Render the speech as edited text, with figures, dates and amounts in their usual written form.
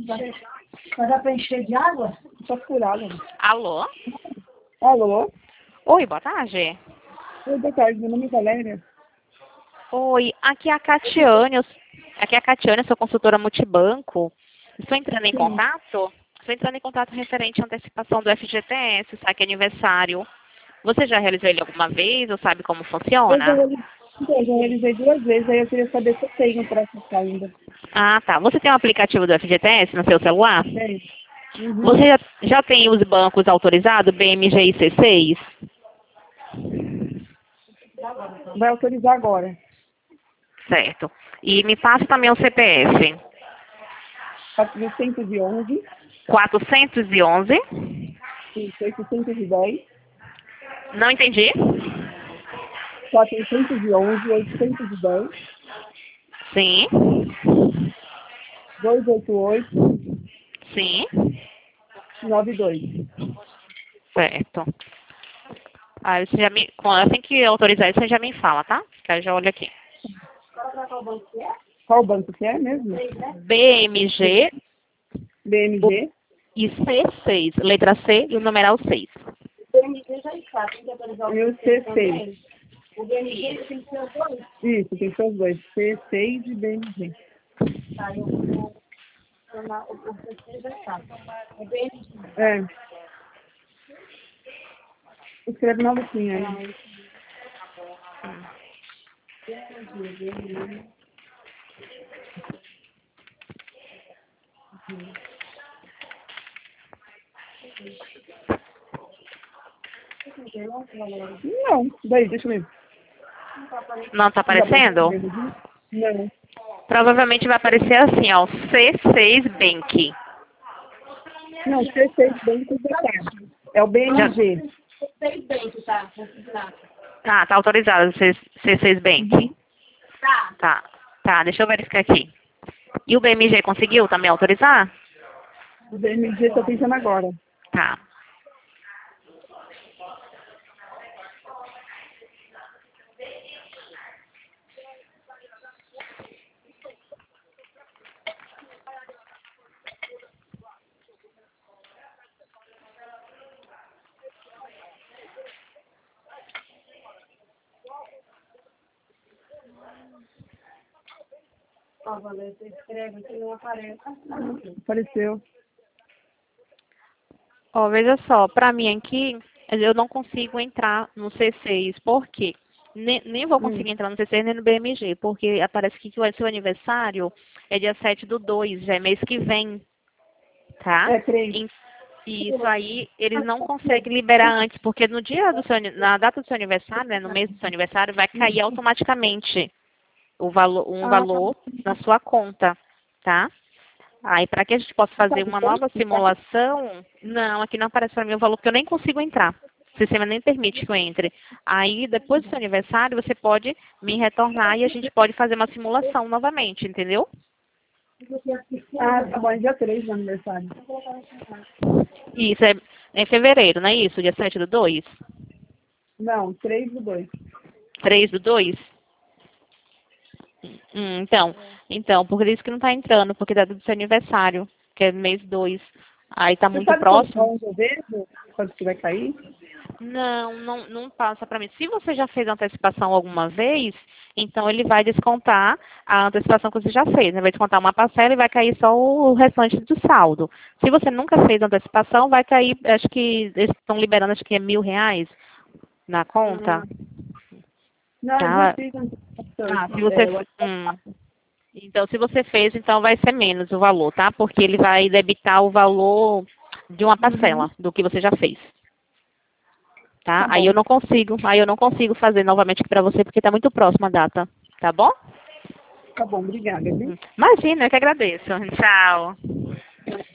Mas dá pra encher de água? Só furada. Alô? Alô? Oi, boa tarde. Oi, boa tarde. Meu nome é Valéria. Oi, aqui é a Catiane. Aqui é a Catiane, eu sou consultora multibanco. Estou entrando em Sim. contato? Estou entrando em contato referente à antecipação do FGTS, saque aniversário. Você já realizou ele alguma vez ou sabe como funciona? Eu já realizei 2 vezes, aí eu queria saber se eu tenho para acessar ainda. Ah, tá. Você tem um aplicativo do FGTS no seu celular? Tem. Uhum. Você já tem os bancos autorizados, BMG e C6? Vai autorizar agora. Certo. E me passa também o CPF. 411, 411. 810, Não entendi. 411, 810, Sim. 288, Sim. 92. Certo. Aí você já me, assim que autorizar isso, você já me fala, tá? Que aí eu já olho aqui. Qual banco que é mesmo? BMG BMG. e C6. Letra C e o numeral 6. E o C6. O BMG tem que ser os dois. Isso, tem que ser os dois. C6 e BMG. Tá, eu vou tornar o C6 já está. O BMG. É. Escreve na letrinha aí. Não, daí, deixa eu ver. Não tá aparecendo? Não. Provavelmente vai aparecer assim, ó. C6 Bank. Não, C6 Banco já tá. É o BMG. C6 dentro, tá? Consignado. Ah, tá autorizado C6 Bank. Tá. Tá. Tá, deixa eu verificar aqui. E o BMG conseguiu também autorizar? O BMG tá pensando agora. Tá. Ó, Valéria, você escreve que não aparece. Apareceu. Ó, veja só, pra mim aqui, eu não consigo entrar no C6. Por quê? Nem vou conseguir entrar no C6 nem no BMG, porque aparece que o seu aniversário é dia 7/2, já é mês que vem, tá? É 3. E isso aí, eles não conseguem liberar antes, porque no dia do na data do seu aniversário, né, no mês do seu aniversário, vai cair automaticamente um valor na sua conta, tá? Aí, para que a gente possa fazer uma nova simulação, não, aqui não aparece para mim o valor, porque eu nem consigo entrar. O sistema nem permite que eu entre. Aí, depois do seu aniversário, você pode me retornar e a gente pode fazer uma simulação novamente, entendeu? Ah, tá bom, é dia 3 do aniversário. Isso, é em fevereiro, não é isso? Dia 7/2? Não, 3/2. 3/2? Então, por isso que não está entrando, porque data do seu aniversário, que é mês 2. Aí tá Você muito sabe próximo. onde eu vejo? Quando que vai cair? Não passa para mim. Se você já fez antecipação alguma vez, então ele vai descontar a antecipação que você já fez, né? Vai descontar uma parcela e vai cair só o restante do saldo. Se você nunca fez antecipação, vai cair, acho que eles estão liberando, acho que é R$ 1.000 na conta. Não, eu Tá? já fiz antecipação. Ah, se você. Então, se você fez, então vai ser menos o valor, tá? Porque ele vai debitar o valor de uma parcela do que você já fez. Tá? Tá Aí bom. eu não consigo fazer novamente aqui pra você porque tá muito próxima a data. Tá bom? Tá bom, obrigada, viu? Imagina, eu que agradeço. Tchau.